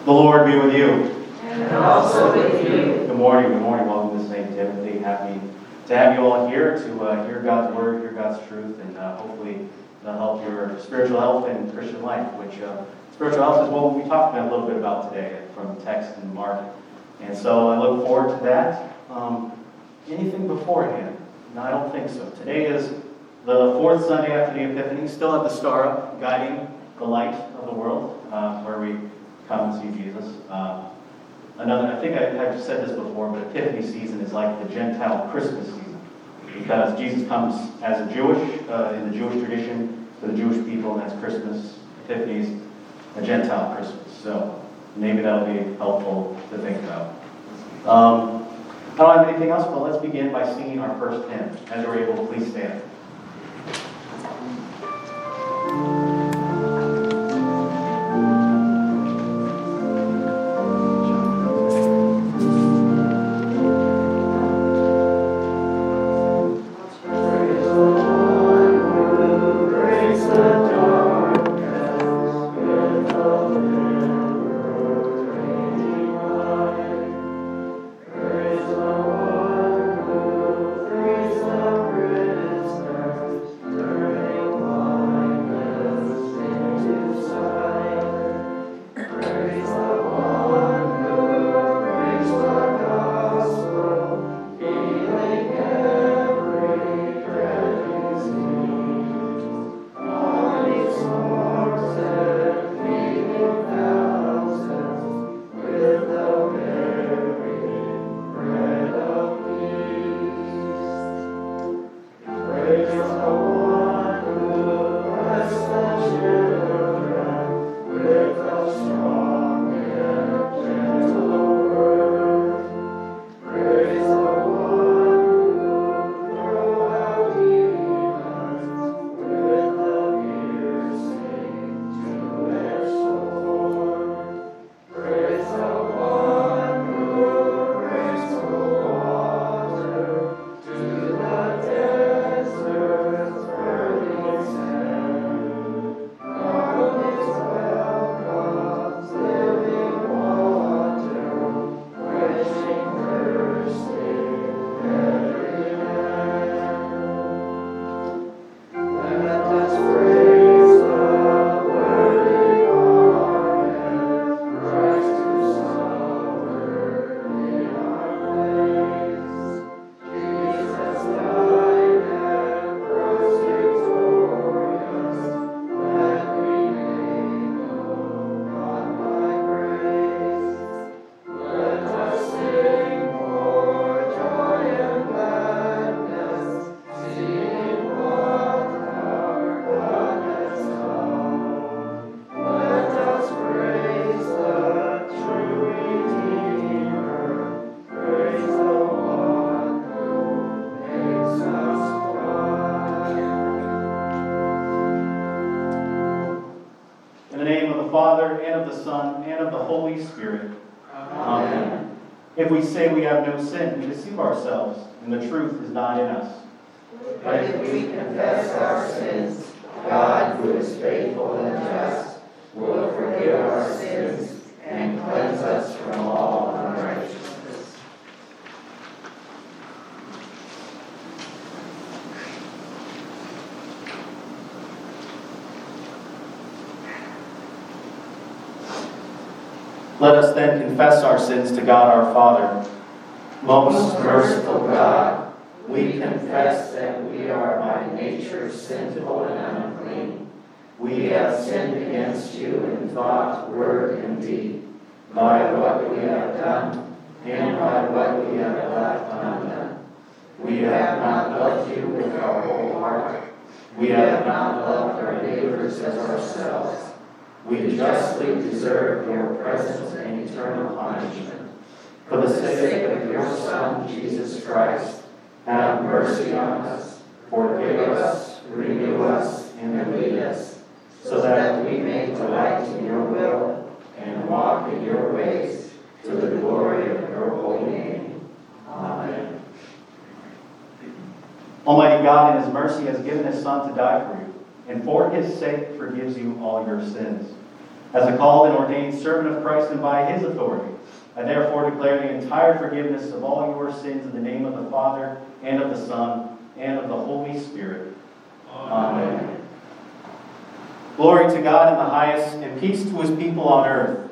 The Lord be with you. And also with you. Good morning. Welcome to St. Timothy. Happy to have you all here to hear God's Word, hear God's truth, and hopefully it'll help your spiritual health and Christian life, which spiritual health is what we'll be talking a little bit about today from text and Mark. And so I look forward to that. Anything beforehand? No, I don't think so. Today is the fourth Sunday after the Epiphany, still at the star up, guiding the light of the world, where we come and see Jesus. I think I've said this before, but Epiphany season is like the Gentile Christmas season, because Jesus comes as a Jewish, in the Jewish tradition, to the Jewish people, and that's Christmas. Epiphany is a Gentile Christmas, so maybe that'll be helpful to think about. I don't have anything else, but let's begin by singing our first hymn. As you're able, please stand. If we say we have no sin, we deceive ourselves, and the truth is not in us. But if we confess our sins, God, who is faithful and just, will forgive our sins and cleanse us from all unrighteousness. Let us then confess our sins to God our Father. Most merciful God, we confess that we are by nature sinful and unclean. We have sinned against you in thought, word, and deed, by what we have done and by what we have left undone. We have not loved you with our whole heart. We have not loved our neighbors as ourselves. We justly deserve your presence and eternal punishment. For the sake of your Son, Jesus Christ, have mercy on us, forgive us, renew us, and lead us, so that we may delight in your will and walk in your ways, to the glory of your holy name. Amen. Almighty God, in his mercy, has given his Son to die for you, and for his sake forgives you all your sins. As a called and ordained servant of Christ and by his authority, I therefore declare the entire forgiveness of all your sins in the name of the Father, and of the Son, and of the Holy Spirit. Amen. Glory to God in the highest, and peace to his people on earth.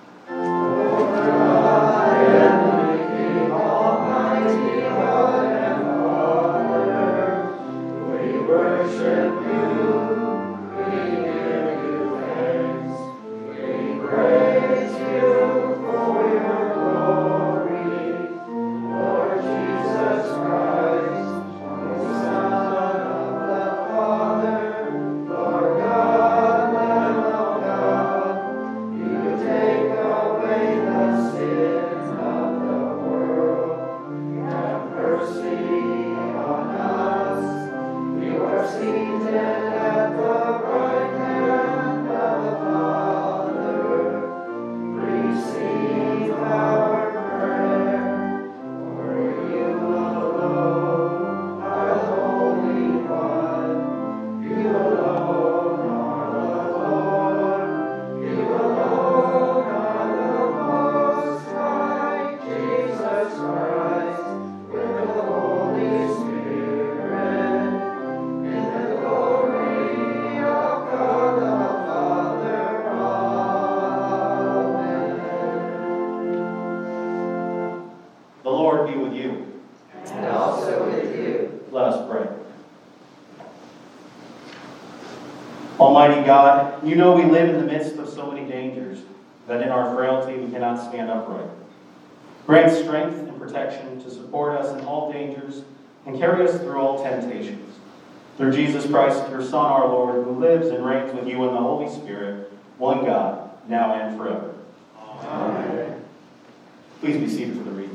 Almighty God, you know we live in the midst of so many dangers that in our frailty we cannot stand upright. Grant strength and protection to support us in all dangers and carry us through all temptations. Through Jesus Christ, your Son, our Lord, who lives and reigns with you in the Holy Spirit, one God, now and forever. Amen. Please be seated for the reading.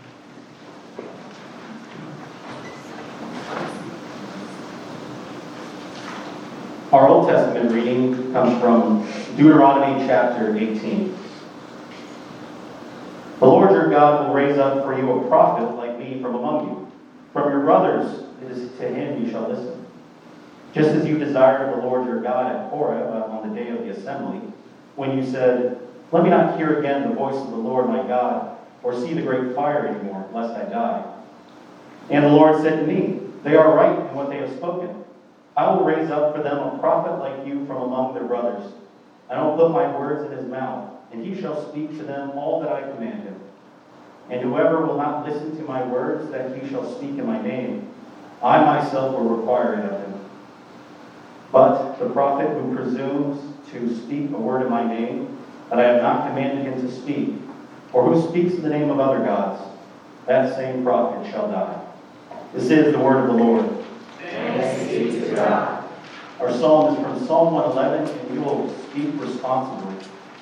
Our Old Testament reading comes from Deuteronomy chapter 18. The Lord your God will raise up for you a prophet like me from among you. From your brothers, it is to him you shall listen. Just as you desired the Lord your God at Horeb on the day of the assembly, when you said, "Let me not hear again the voice of the Lord my God, or see the great fire anymore, lest I die." And the Lord said to me, "They are right in what they have spoken. I will raise up for them a prophet like you from among their brothers. I will put my words in his mouth, and he shall speak to them all that I command him. And whoever will not listen to my words that he shall speak in my name, I myself will require it of him. But the prophet who presumes to speak a word in my name that I have not commanded him to speak, or who speaks in the name of other gods, that same prophet shall die." This is the word of the Lord. Thanks be to God. Our psalm is from Psalm 111, and we will speak responsibly.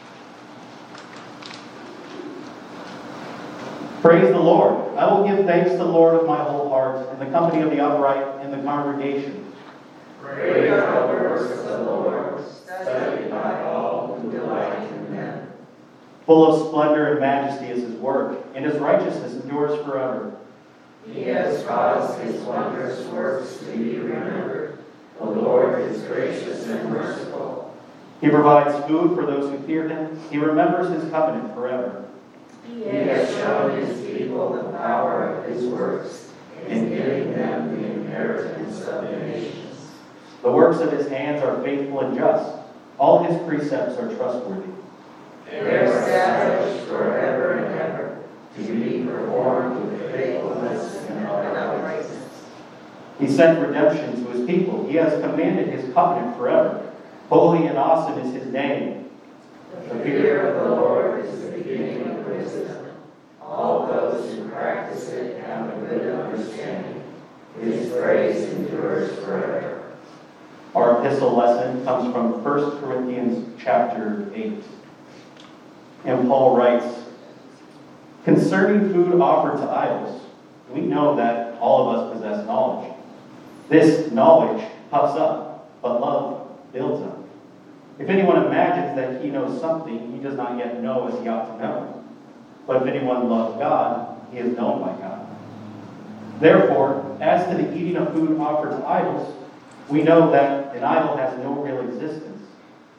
Praise the Lord. I will give thanks to the Lord with my whole heart, in the company of the upright in the congregation. Great are the works of the Lord, studied by all who delight in them. Full of splendor and majesty is his work, and his righteousness endures forever. He has caused his wondrous works to be remembered. The Lord is gracious and merciful. He provides food for those who fear him. He remembers his covenant forever. He has shown his people the power of his works, in giving them the inheritance of the nations. The works of his hands are faithful and just. All his precepts are trustworthy. They are established forever and ever, to be performed with faithfulness and uprightness. He sent redemption to his people. He has commanded his covenant forever. Holy and awesome is his name. The fear of the Lord is the beginning of wisdom. All those who practice it have a good understanding. His praise endures forever. Our epistle lesson comes from 1 Corinthians chapter 8. And Paul writes, "Concerning food offered to idols, we know that all of us possess knowledge. This knowledge puffs up, but love builds up. If anyone imagines that he knows something, he does not yet know as he ought to know. But if anyone loves God, he is known by God. Therefore, as to the eating of food offered to idols, we know that an idol has no real existence,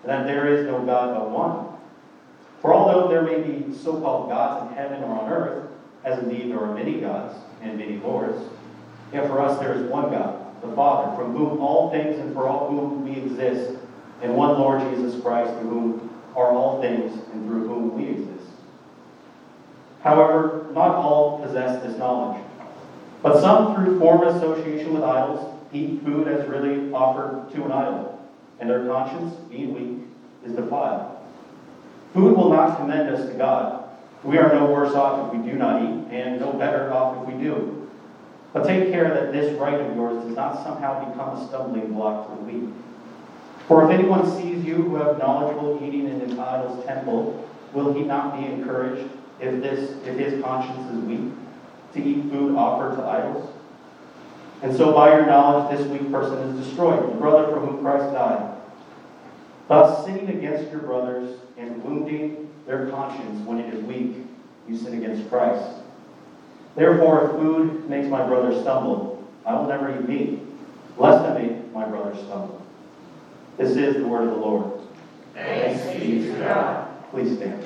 and that there is no God but one. For although there may be so-called gods in heaven or on earth, as indeed there are many gods and many lords, yet for us there is one God, the Father, from whom all things and for all whom we exist, and one Lord Jesus Christ, through whom are all things and through whom we exist. However, not all possess this knowledge, but some, through former association with idols, eat food as really offered to an idol, and their conscience, being weak, is defiled. Food will not commend us to God. We are no worse off if we do not eat, and no better off if we do. But take care that this right of yours does not somehow become a stumbling block to the weak. For if anyone sees you who have knowledgeable eating in an idol's temple, will he not be encouraged, if his conscience is weak, to eat food offered to idols? And so by your knowledge this weak person is destroyed, the brother for whom Christ died. Thus, sinning against your brothers and wounding their conscience when it is weak, you sin against Christ. Therefore, if food makes my brother stumble, I will never eat meat, lest I make my brother stumble. This is the word of the Lord. Thanks be to God. Please stand.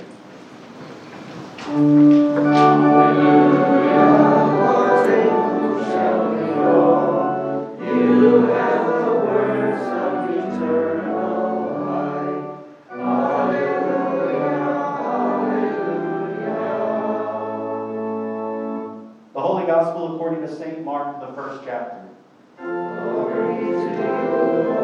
Gospel according to St. Mark, the first chapter. Glory to you,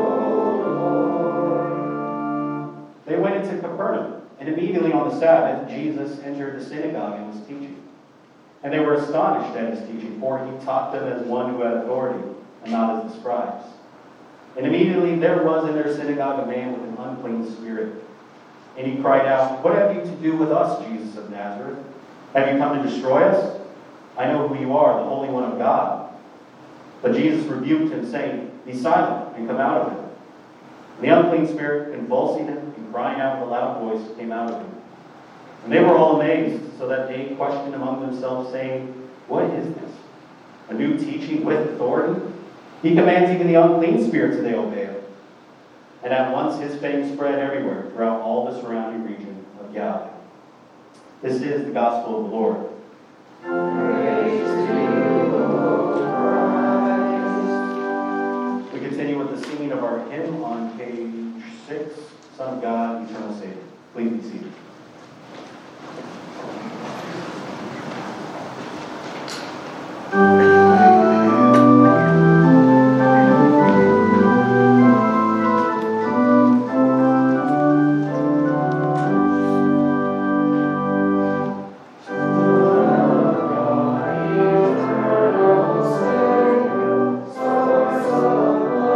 O Lord. They went into Capernaum, and immediately on the Sabbath, Jesus entered the synagogue and was teaching. And they were astonished at his teaching, for he taught them as one who had authority, and not as the scribes. And immediately there was in their synagogue a man with an unclean spirit. And he cried out, "What have you to do with us, Jesus of Nazareth? Have you come to destroy us? I know who you are, the Holy One of God." But Jesus rebuked him, saying, "Be silent, and come out of him." And the unclean spirit, convulsing him and crying out with a loud voice, came out of him. And they were all amazed, so that they questioned among themselves, saying, "What is this? A new teaching with authority? He commands even the unclean spirits, and they obey him." And at once his fame spread everywhere, throughout all the surrounding region of Galilee. This is the gospel of the Lord. Praise to you, O Christ. We continue with the singing of our hymn on page 6, Son of God, Eternal Savior. Please be seated.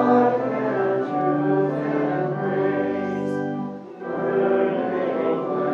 Praise,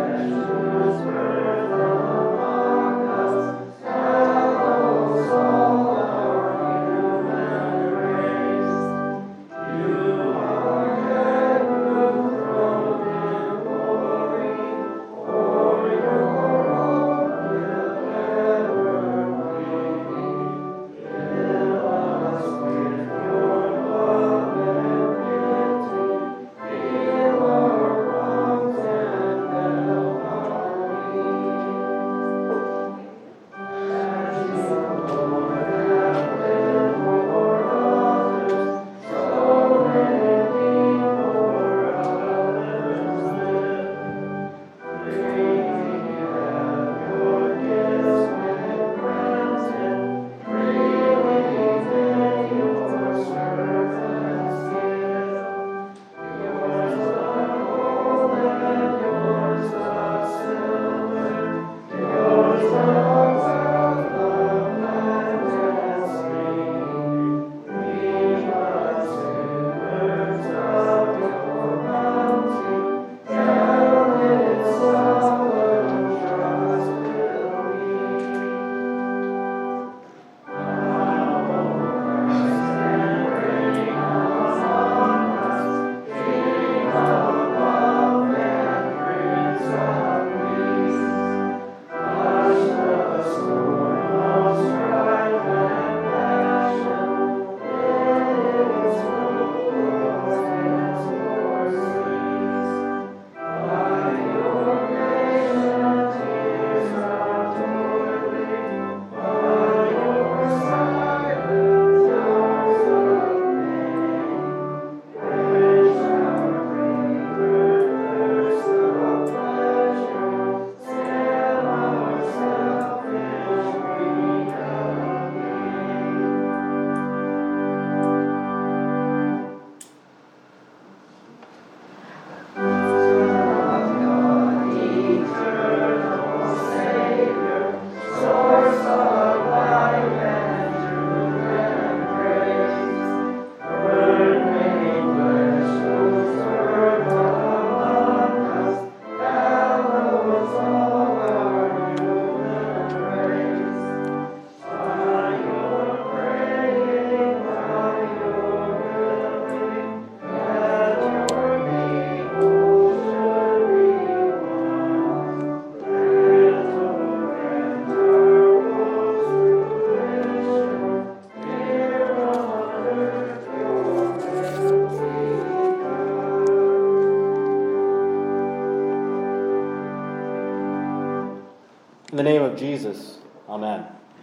In the name of Jesus, amen.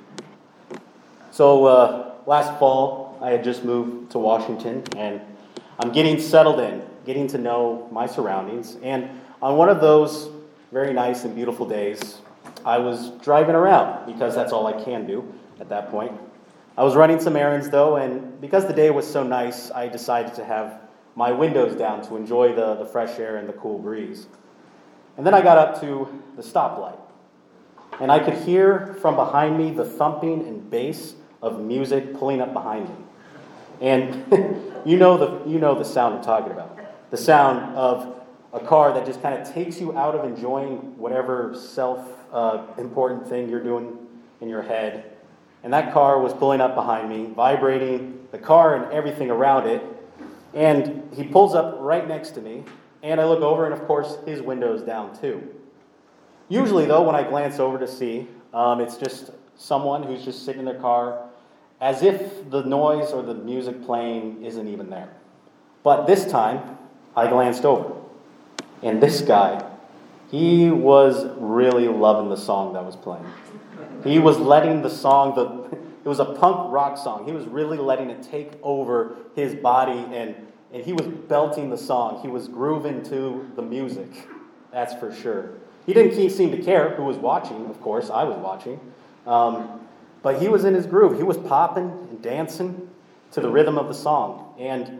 So last fall, I had just moved to Washington, and I'm getting settled in, getting to know my surroundings. And on one of those very nice and beautiful days, I was driving around, because that's all I can do at that point. I was running some errands, though, and because the day was so nice, I decided to have my windows down to enjoy the fresh air and the cool breeze. And then I got up to the stoplight. And I could hear from behind me the thumping and bass of music pulling up behind me. And you know the sound I'm talking about. The sound of a car that just kind of takes you out of enjoying whatever self-important thing you're doing in your head. And that car was pulling up behind me, vibrating, the car and everything around it. And he pulls up right next to me. And I look over, and of course, his window's down too. Usually, though, when I glance over to see, it's just someone who's just sitting in their car as if the noise or the music playing isn't even there. But this time, I glanced over. And this guy, he was really loving the song that was playing. He was letting the song, it was a punk rock song. He was really letting it take over his body, and he was belting the song. He was grooving to the music, that's for sure. He didn't seem to care who was watching, of course. I was watching. But he was in his groove. He was popping and dancing to the rhythm of the song. And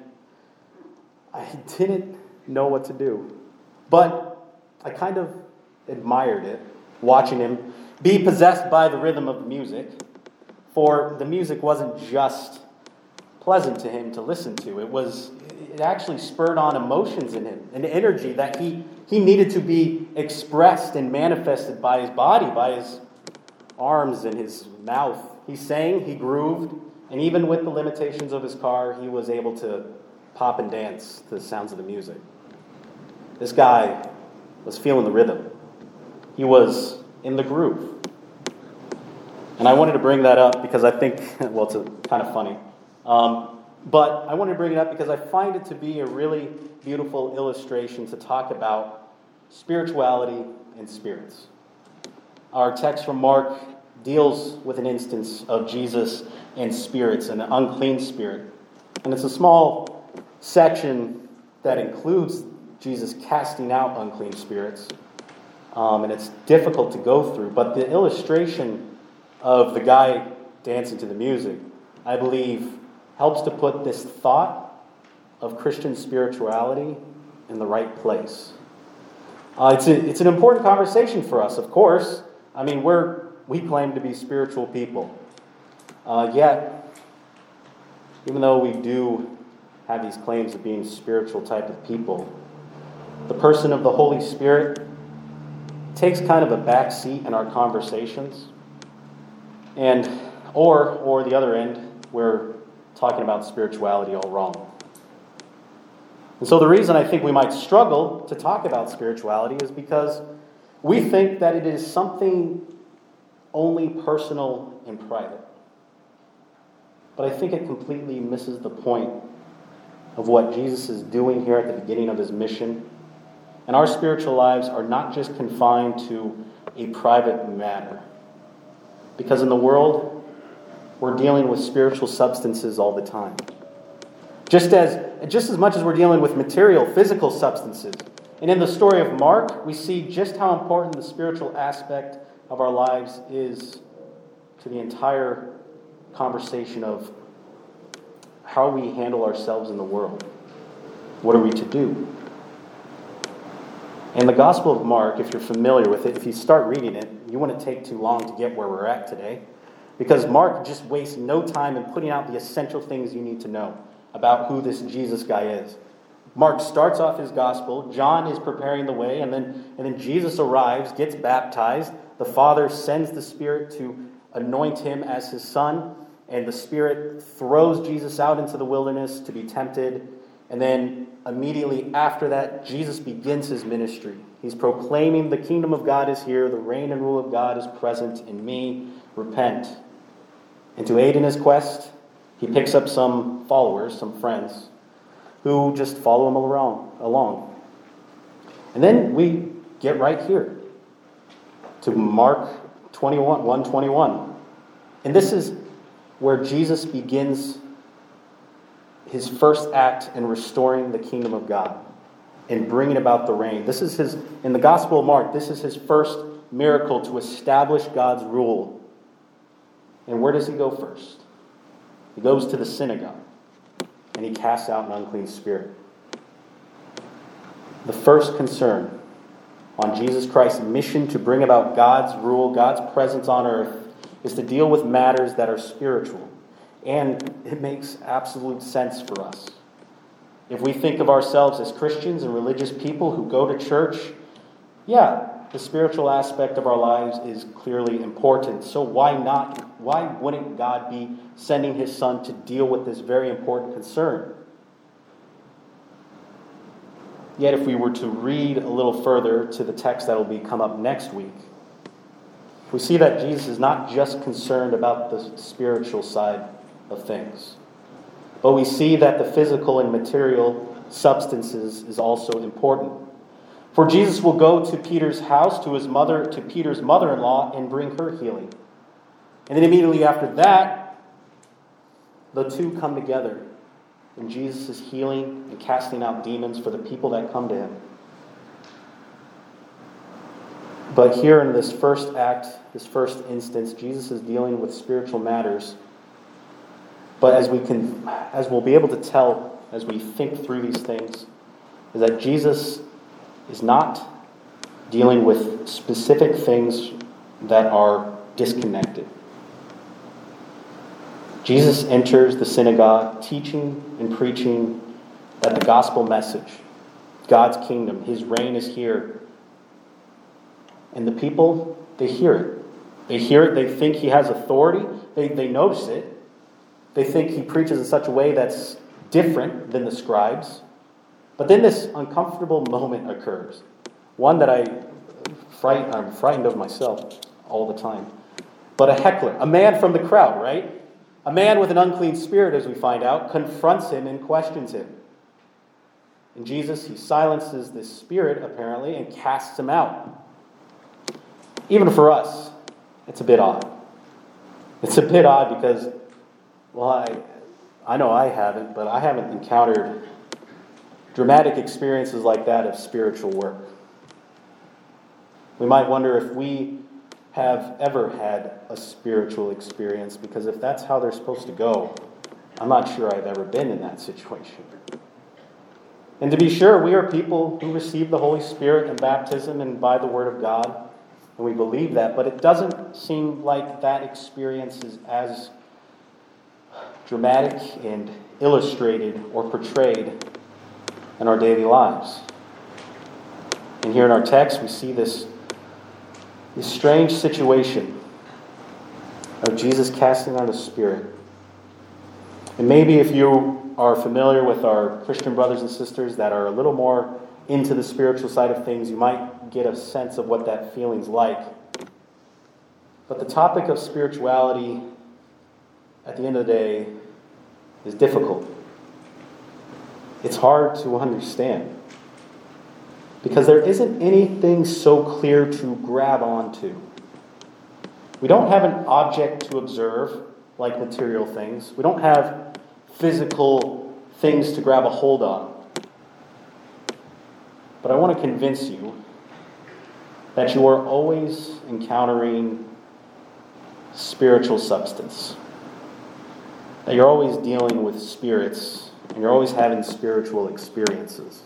I didn't know what to do. But I kind of admired it, watching him be possessed by the rhythm of the music. For the music wasn't just pleasant to him to listen to. It actually spurred on emotions in him, an energy that he needed to be expressed and manifested by his body, by his arms and his mouth. He sang, he grooved, and even with the limitations of his car, he was able to pop and dance to the sounds of the music. This guy was feeling the rhythm. He was in the groove. And I wanted to bring that up because I think, well, it's kind of funny. But I wanted to bring it up because I find it to be a really beautiful illustration to talk about spirituality and spirits. Our text from Mark deals with an instance of Jesus and spirits, and an unclean spirit. And it's a small section that includes Jesus casting out unclean spirits. And it's difficult to go through. But the illustration of the guy dancing to the music, I believe, helps to put this thought of Christian spirituality in the right place. It's an important conversation for us, of course. I mean, we claim to be spiritual people. Yet, even though we do have these claims of being spiritual type of people, the person of the Holy Spirit takes kind of a back seat in our conversations. And or the other end, we're talking about spirituality all wrong. And so the reason I think we might struggle to talk about spirituality is because we think that it is something only personal and private. But I think it completely misses the point of what Jesus is doing here at the beginning of his mission. And our spiritual lives are not just confined to a private matter. Because in the world, we're dealing with spiritual substances all the time. Just as much as we're dealing with material, physical substances. And in the story of Mark, we see just how important the spiritual aspect of our lives is to the entire conversation of how we handle ourselves in the world. What are we to do? And the Gospel of Mark, if you're familiar with it, if you start reading it, you wouldn't take too long to get where we're at today. Because Mark just wastes no time in putting out the essential things you need to know about who this Jesus guy is. Mark starts off his gospel. John is preparing the way, and then Jesus arrives, gets baptized. The Father sends the Spirit to anoint him as his son, and the Spirit throws Jesus out into the wilderness to be tempted. And then immediately after that, Jesus begins his ministry. He's proclaiming the kingdom of God is here, the reign and rule of God is present in me. Repent. And to aid in his quest, he picks up some followers, some friends, who just follow him along. And then we get right here to Mark 1:21. And this is where Jesus begins his first act in restoring the kingdom of God and bringing about the reign. This is in the Gospel of Mark, this is his first miracle to establish God's rule. And where does he go first? He goes to the synagogue and he casts out an unclean spirit. The first concern on Jesus Christ's mission to bring about God's rule, God's presence on earth, is to deal with matters that are spiritual. And it makes absolute sense for us. If we think of ourselves as Christians and religious people who go to church, yeah, the spiritual aspect of our lives is clearly important. So why wouldn't God be sending his Son to deal with this very important concern? Yet if we were to read a little further to the text that will come up next week, we see that Jesus is not just concerned about the spiritual side of things, but we see that the physical and material substances is also important. For Jesus will go to Peter's house, to Peter's mother-in-law, and bring her healing. And then immediately after that, the two come together. And Jesus is healing and casting out demons for the people that come to him. But here in this first act, this first instance, Jesus is dealing with spiritual matters. But as we'll be able to tell as we think through these things, is that Jesus is not dealing with specific things that are disconnected. Jesus enters the synagogue teaching and preaching that the gospel message, God's kingdom, his reign is here. And the people, they hear it. They hear it, they think he has authority, they notice it. They think he preaches in such a way that's different than the scribes. But then this uncomfortable moment occurs. One that I'm frightened of myself all the time. But a heckler, a man from the crowd, right? A man with an unclean spirit, as we find out, confronts him and questions him. And Jesus, he silences this spirit, apparently, and casts him out. Even for us, it's a bit odd. It's a bit odd because, well, I know I haven't, but I haven't encountered dramatic experiences like that of spiritual work. We might wonder if we have ever had a spiritual experience, because if that's how they're supposed to go, I'm not sure I've ever been in that situation. And to be sure, we are people who receive the Holy Spirit in baptism and by the Word of God, and we believe that, but it doesn't seem like that experience is as dramatic and illustrated or portrayed in our daily lives. And here in our text, we see this strange situation of Jesus casting out a spirit. And maybe if you are familiar with our Christian brothers and sisters that are a little more into the spiritual side of things, you might get a sense of what that feeling's like. But the topic of spirituality, at the end of the day, is difficult. It's hard to understand. Because there isn't anything so clear to grab onto. We don't have an object to observe, like material things. We don't have physical things to grab a hold on. But I want to convince you that you are always encountering spiritual substance. That you're always dealing with spirits, and you're always having spiritual experiences.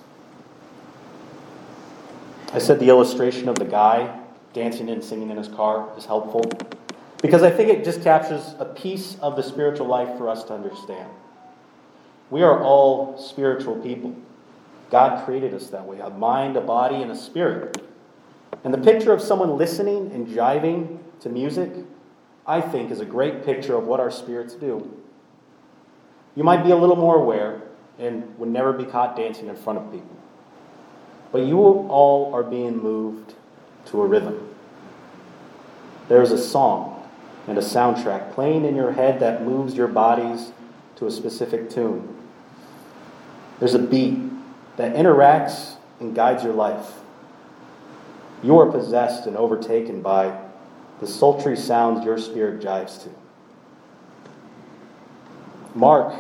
I said the illustration of the guy dancing and singing in his car is helpful because I think it just captures a piece of the spiritual life for us to understand. We are all spiritual people. God created us that way, a mind, a body, and a spirit. And the picture of someone listening and jiving to music, I think, is a great picture of what our spirits do. You might be a little more aware and would never be caught dancing in front of people. But you all are being moved to a rhythm. There's a song and a soundtrack playing in your head that moves your bodies to a specific tune. There's a beat that interacts and guides your life. You are possessed and overtaken by the sultry sounds your spirit jives to. Mark,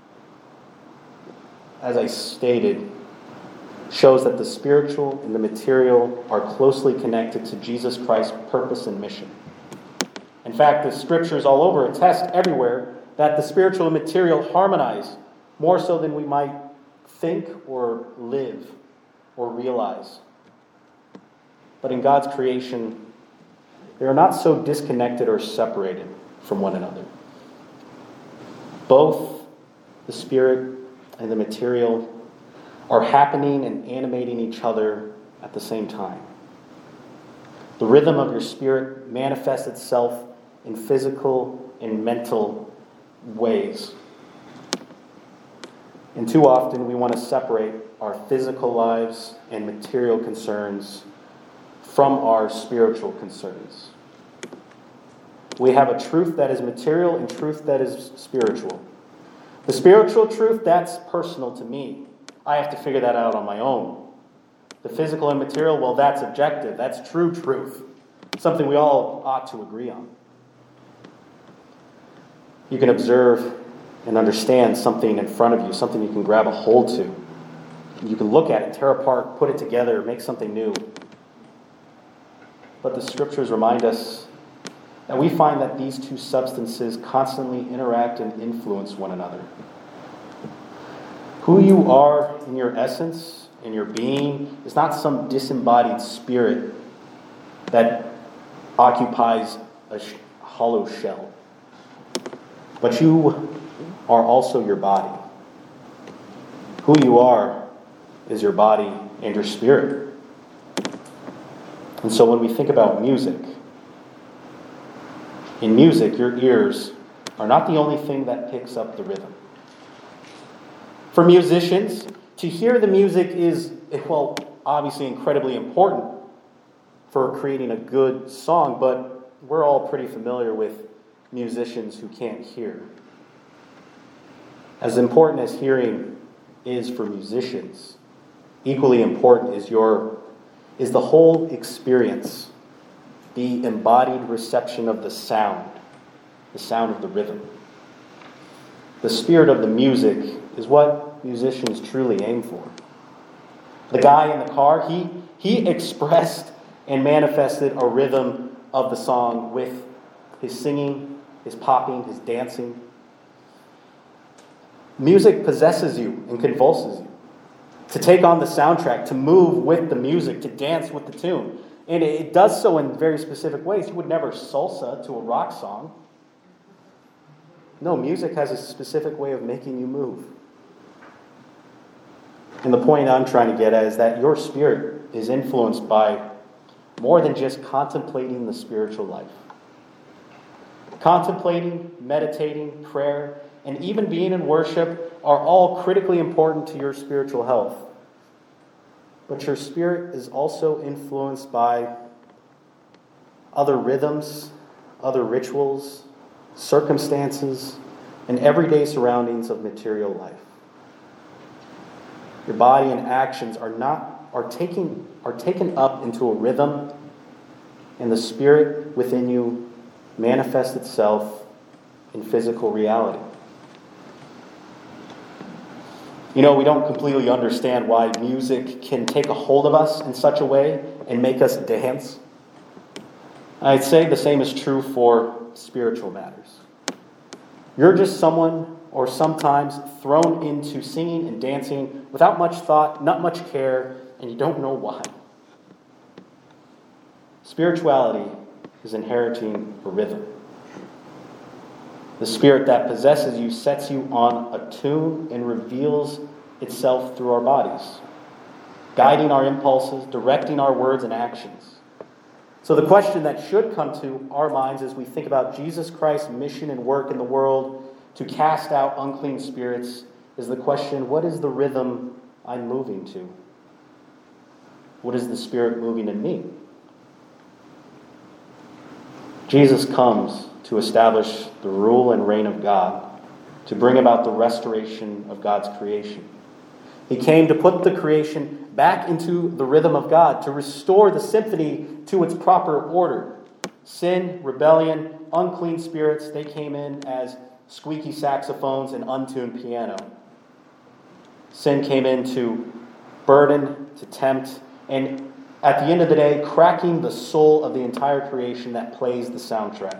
as I stated, shows that the spiritual and the material are closely connected to Jesus Christ's purpose and mission. In fact, the scriptures all over attest everywhere that the spiritual and material harmonize more so than we might think or live or realize. But in God's creation, they are not so disconnected or separated from one another. Both the spirit and the material are happening and animating each other at the same time. The rhythm of your spirit manifests itself in physical and mental ways. And too often we want to separate our physical lives and material concerns from our spiritual concerns. We have a truth that is material and truth that is spiritual. The spiritual truth, that's personal to me. I have to figure that out on my own. The physical and material, well, that's objective. That's true truth. Something we all ought to agree on. You can observe and understand something in front of you, something you can grab a hold to. You can look at it, tear apart, put it together, make something new. But the scriptures remind us that we find that these two substances constantly interact and influence one another. Who you are in your essence, in your being, is not some disembodied spirit that occupies a hollow shell. But you are also your body. Who you are is your body and your spirit. And so when we think about music, in music, your ears are not the only thing that picks up the rhythm. For musicians, to hear the music is, well, obviously incredibly important for creating a good song, but we're all pretty familiar with musicians who can't hear. As important as hearing is for musicians, equally important is the whole experience, the embodied reception of the sound of the rhythm. The spirit of the music is what musicians truly aim for. The guy in the car, he expressed and manifested a rhythm of the song with his singing, his popping, his dancing. Music possesses you and convulses you. To take on the soundtrack, to move with the music, to dance with the tune. And it does so in very specific ways. You would never salsa to a rock song. No, music has a specific way of making you move. And the point I'm trying to get at is that your spirit is influenced by more than just contemplating the spiritual life. Contemplating, meditating, prayer, and even being in worship are all critically important to your spiritual health. But your spirit is also influenced by other rhythms, other rituals, circumstances, and everyday surroundings of material life. Your body and actions are taken up into a rhythm, and the spirit within you manifests itself in physical reality. You know, we don't completely understand why music can take a hold of us in such a way and make us dance. I'd say the same is true for spiritual matters. You're just someone, or sometimes thrown into singing and dancing without much thought, not much care, and you don't know why. Spirituality is inheriting a rhythm. The spirit that possesses you sets you on a tune and reveals itself through our bodies, guiding our impulses, directing our words and actions. So the question that should come to our minds as we think about Jesus Christ's mission and work in the world to cast out unclean spirits is the question, what is the rhythm I'm moving to? What is the Spirit moving in me? Jesus comes to establish the rule and reign of God, to bring about the restoration of God's creation. He came to put the creation back into the rhythm of God, to restore the symphony to its proper order. sin, rebellion, unclean spirits, they came in as squeaky saxophones and untuned piano. Sin came in to burden, to tempt, and at the end of the day, cracking the soul of the entire creation that plays the soundtrack.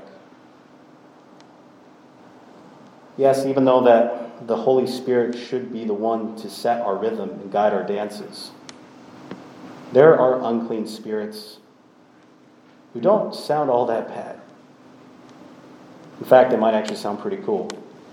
Yes, even though that the Holy Spirit should be the one to set our rhythm and guide our dances, there are unclean spirits who don't sound all that bad. In fact, they might actually sound pretty cool.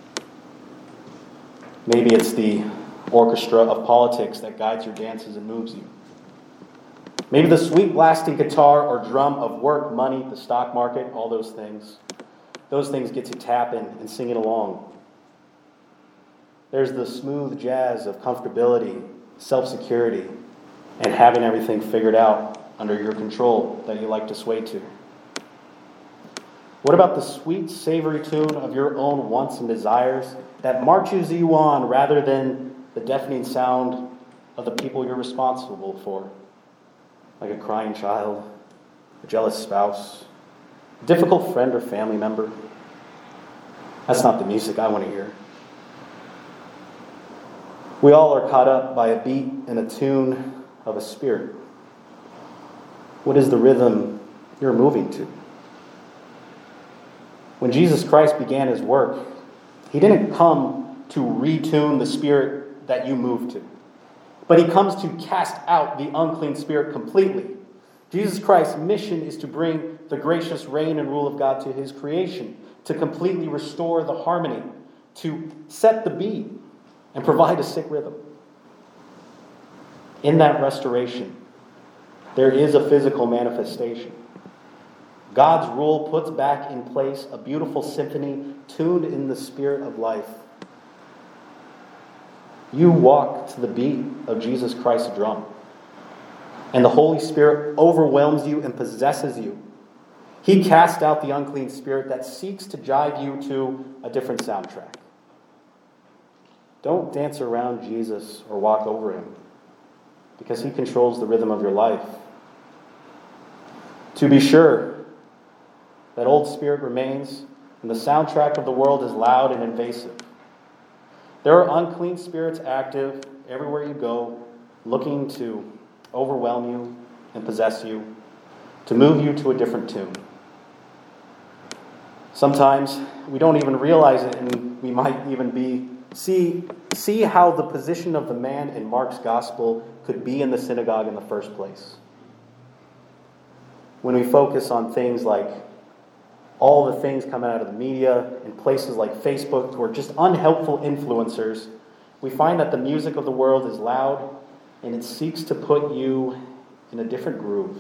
Maybe it's the orchestra of politics that guides your dances and moves you. Maybe the sweet blasting guitar or drum of work, money, the stock market, all those things. Those things get you tapping and singing along. There's the smooth jazz of comfortability, self-security, and having everything figured out under your control that you like to sway to. What about the sweet, savory tune of your own wants and desires that marches you on rather than the deafening sound of the people you're responsible for? Like a crying child, a jealous spouse, a difficult friend or family member. That's not the music I want to hear. We all are caught up by a beat and a tune of a spirit. What is the rhythm you're moving to? When Jesus Christ began his work, he didn't come to retune the spirit that you move to, but he comes to cast out the unclean spirit completely. Jesus Christ's mission is to bring the gracious reign and rule of God to his creation, to completely restore the harmony, to set the beat, and provide a sick rhythm. In that restoration, there is a physical manifestation. God's rule puts back in place a beautiful symphony tuned in the spirit of life. You walk to the beat of Jesus Christ's drum, and the Holy Spirit overwhelms you and possesses you. He casts out the unclean spirit that seeks to jive you to a different soundtrack. Don't dance around Jesus or walk over him, because he controls the rhythm of your life. To be sure, that old spirit remains, and the soundtrack of the world is loud and invasive. There are unclean spirits active everywhere you go, looking to overwhelm you and possess you, to move you to a different tune. Sometimes we don't even realize it, and we might even see how the position of the man in Mark's gospel could be in the synagogue in the first place. When we focus on things like all the things coming out of the media and places like Facebook or just unhelpful influencers, we find that the music of the world is loud and it seeks to put you in a different groove.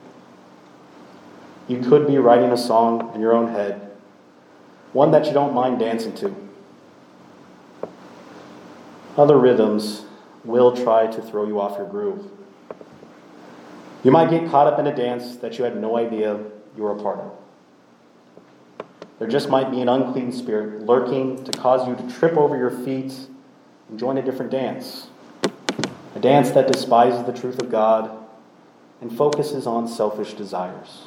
You could be writing a song in your own head, one that you don't mind dancing to. Other rhythms will try to throw you off your groove. You might get caught up in a dance that you had no idea you were a part of. There just might be an unclean spirit lurking to cause you to trip over your feet and join a different dance. A dance that despises the truth of God and focuses on selfish desires.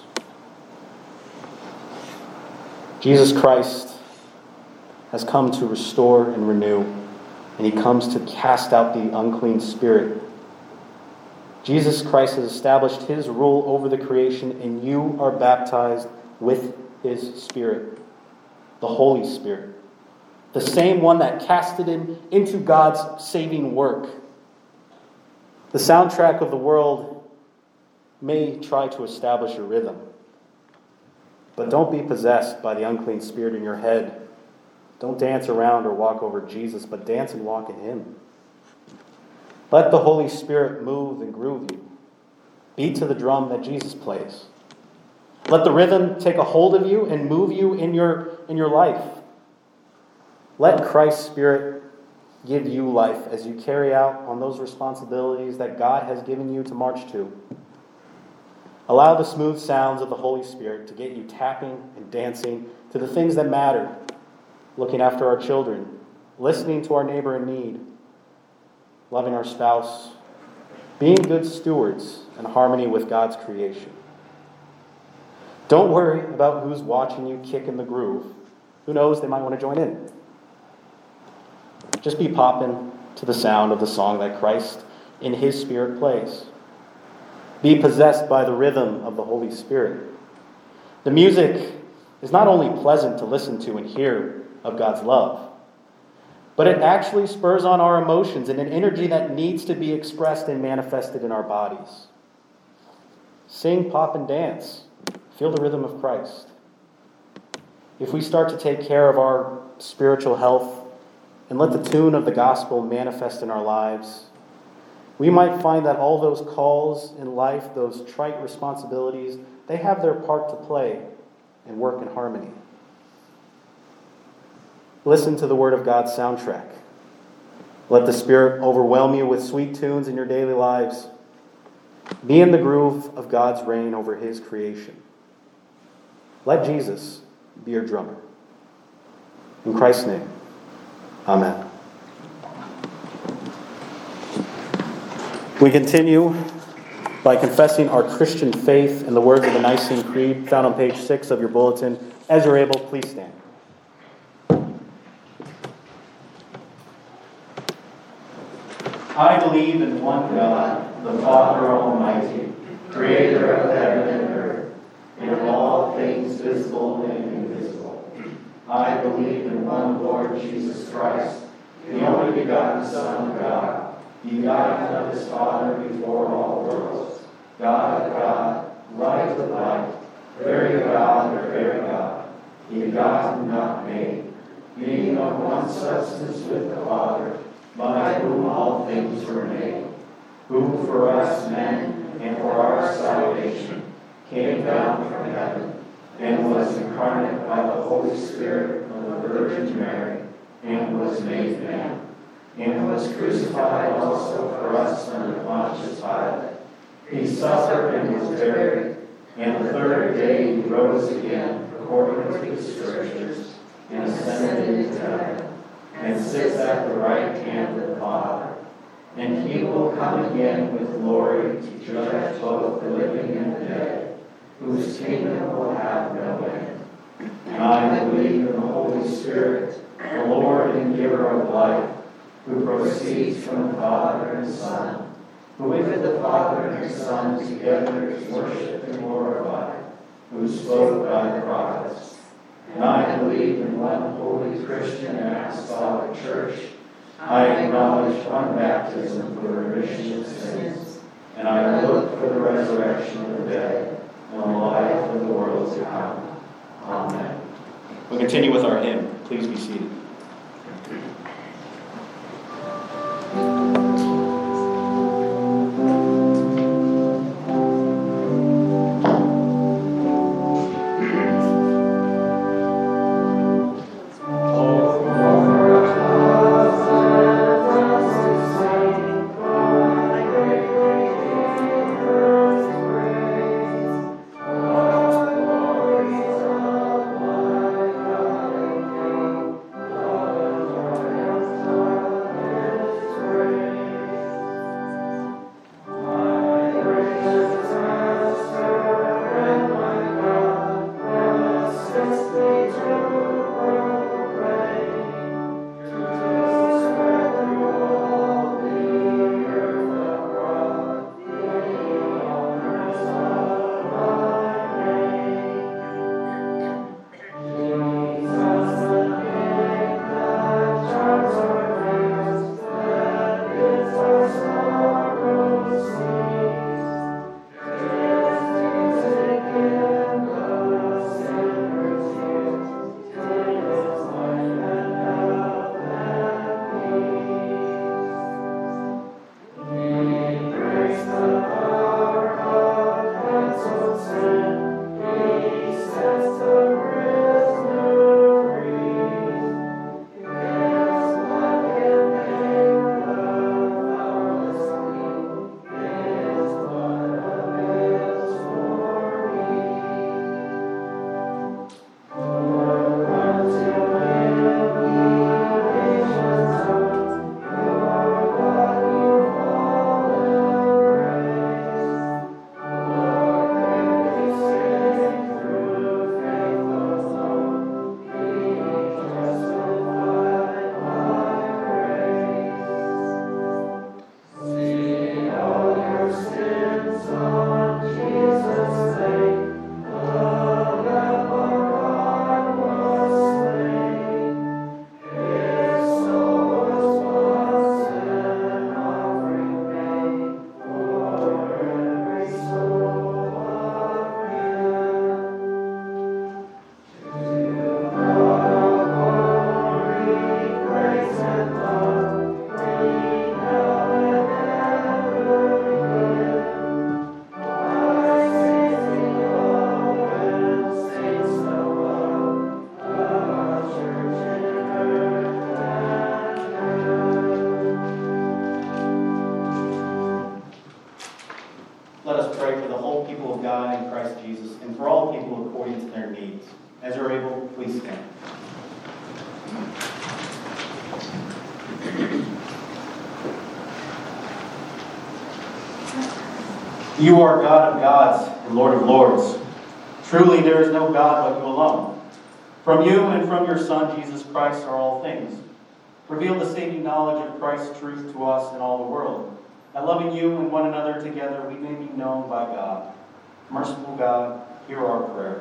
Jesus Christ has come to restore and renew, and he comes to cast out the unclean spirit. Jesus Christ has established his rule over the creation, and you are baptized with his Spirit, the Holy Spirit, the same one that casted him into God's saving work. The soundtrack of the world may try to establish a rhythm, but don't be possessed by the unclean spirit in your head. Don't dance around or walk over Jesus, but dance and walk in him. Let the Holy Spirit move and groove you. Beat to the drum that Jesus plays. Let the rhythm take a hold of you and move you in your life. Let Christ's Spirit give you life as you carry out on those responsibilities that God has given you to march to. Allow the smooth sounds of the Holy Spirit to get you tapping and dancing to the things that matter. Looking after our children, listening to our neighbor in need, loving our spouse, being good stewards in harmony with God's creation. Don't worry about who's watching you kick in the groove. Who knows, they might want to join in. Just be popping to the sound of the song that Christ in His Spirit plays. Be possessed by the rhythm of the Holy Spirit. The music is not only pleasant to listen to and hear of God's love, but it actually spurs on our emotions and an energy that needs to be expressed and manifested in our bodies. Sing, pop, and dance. Feel the rhythm of Christ. If we start to take care of our spiritual health and let the tune of the gospel manifest in our lives, we might find that all those calls in life, those trite responsibilities, they have their part to play and work in harmony. Listen to the Word of God's soundtrack. Let the Spirit overwhelm you with sweet tunes in your daily lives. Be in the groove of God's reign over His creation. Let Jesus be your drummer. In Christ's name, amen. We continue by confessing our Christian faith in the words of the Nicene Creed found on page 6 of your bulletin. As you're able, please stand. I believe in one God, the Father Almighty, creator of heaven and earth, and of all things visible and invisible. I believe in one Lord Jesus Christ, the only begotten Son of God, begotten of His Father before all worlds, God of God, light of light, very God of very God, begotten, not made, being of one substance with the Father, by whom all things were made, who for us men and for our salvation came down from heaven, and was incarnate by the Holy Spirit of the Virgin Mary, and was made man, and was crucified also for us under Pontius Pilate. He suffered and was buried, and the third day He rose again, according to the Scriptures, and ascended into heaven, and sits at the right hand of the Father. And He will come again with glory to judge both the living and the dead, whose kingdom will have no end. And I believe in the Holy Spirit, the Lord and giver of life, who proceeds from the Father and Son, who with the Father and Son together is worshipped and glorified, who spoke by the prophets. And I believe in one holy Christian and apostolic church. I acknowledge one baptism for the remission of sins, and I look for the resurrection of the dead and the life of the world to come. Amen. We'll continue with our hymn. Please be seated. let us pray for the whole people of God in Christ Jesus and for all people according to their needs. As you're able, please stand. You are God of gods and Lord of lords. Truly there is no God but you alone. From you and from your Son, Jesus Christ, are all things. Reveal the saving knowledge of Christ's truth to us and all the world, that loving you and one another together we may be known by God. Merciful God, hear our prayer.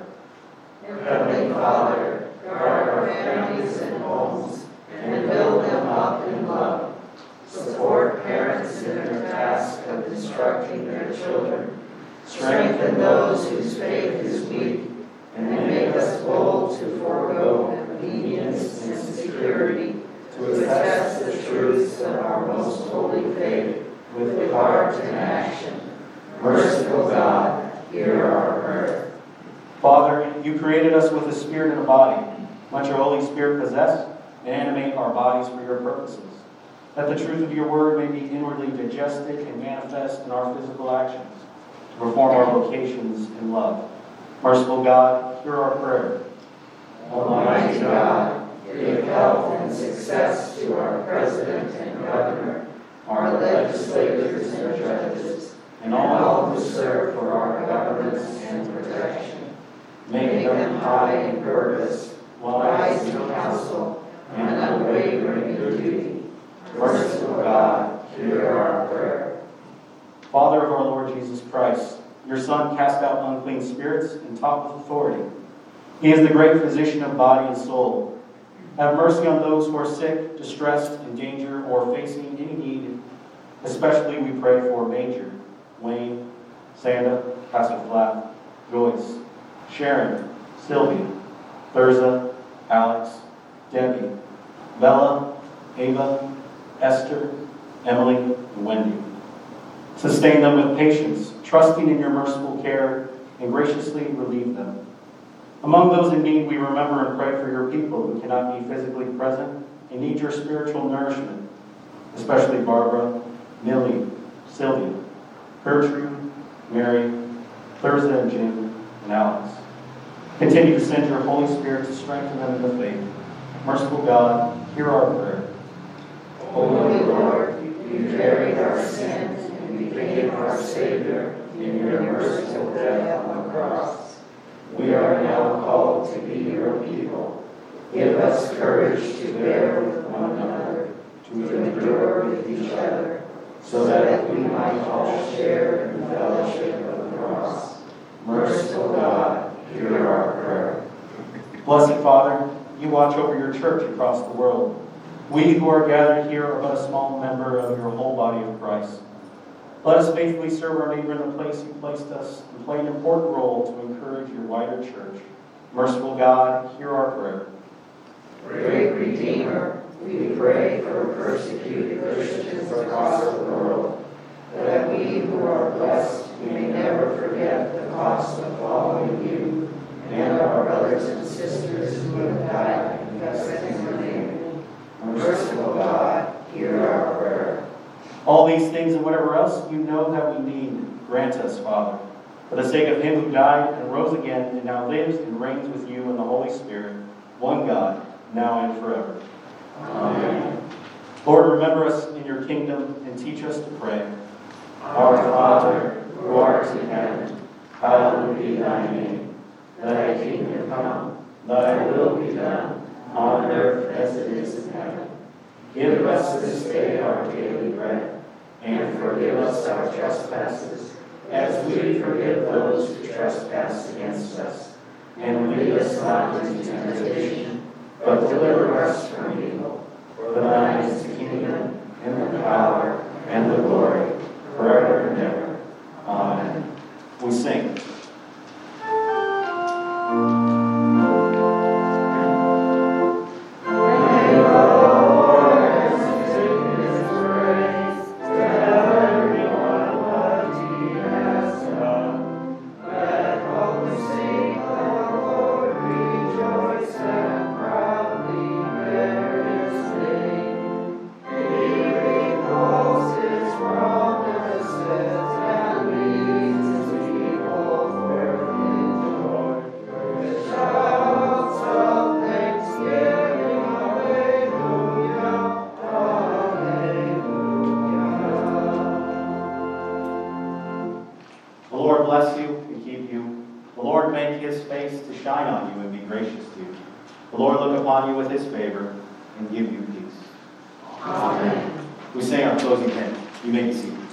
Heavenly Father, guard our families and homes, and build them up in love. Support parents in their task of instructing their children. Strengthen those whose faith is weak, and make us bold to forego obedience and security, to attest the truths of our most holy faith with heart and action. Merciful God, hear our prayer. Father, you created us with a spirit and a body. Let your Holy Spirit possess and animate our bodies for your purposes. That the truth of your word may be inwardly digested and manifest in our physical actions, to perform our vocations in love. Merciful God, hear our prayer. Almighty God, give health and success to our President and Governor, our legislators and judges, and all who serve for our governments and protection. Make them high in purpose, wise in counsel, and unwavering in duty. Merciful God, hear our prayer. Father of our Lord Jesus Christ, your Son cast out unclean spirits and taught with authority. He is the great physician of body and soul. Have mercy on those who are sick, distressed, in danger, or facing any need. Especially we pray for Major, Wayne, Sanda, Pastor Flapp, Joyce, Sharon, Sylvia, Thurza, Alex, Debbie, Bella, Ava, Esther, Emily, and Wendy. Sustain them with patience, trusting in your merciful care, and graciously relieve them. Among those in need, we remember and pray for your people who cannot be physically present and need your spiritual nourishment, especially Barbara, Millie, Sylvia, Gertrude, Mary, Thurza and Jim, and Alex. Continue to send your Holy Spirit to strengthen them in the faith. Merciful God, hear our prayer. Holy Lord, you carried our sins and became our Savior in your merciful death on the cross. We are now called to be your people. Give us courage to bear with one another, to endure with each other, so that we might all share in the fellowship of the cross. Merciful God, hear our prayer. Blessed Father, you watch over your church across the world. We who are gathered here are but a small member of your whole body of Christ. Let us faithfully serve our neighbor in the place you placed us and play an important role to encourage your wider church. Merciful God, hear our prayer. Great Redeemer, we pray for persecuted Christians across the world, that we who are blessed may never forget the cost of following you and our brothers and sisters who have died confessing your name. Merciful God, hear our prayer. All these things and whatever else you know that we need, grant us, Father, for the sake of him who died and rose again and now lives and reigns with you in the Holy Spirit, one God, now and forever. Amen. Lord, remember us in your kingdom and teach us to pray. Our Father, who art in heaven, hallowed be thy name. Thy kingdom come, thy will be done, on earth as it is in heaven. Give us this day our daily bread, and forgive us our trespasses, as we forgive those who trespass against us. And lead us not into temptation, but deliver us from evil. For thine is the kingdom, and the power, and the glory, forever and ever. Amen. We sing. Promises and leads bless you and keep you. The Lord make his face to shine on you and be gracious to you. The Lord look upon you with his favor and give you peace. Amen. We sing our closing hymn. You may be seated.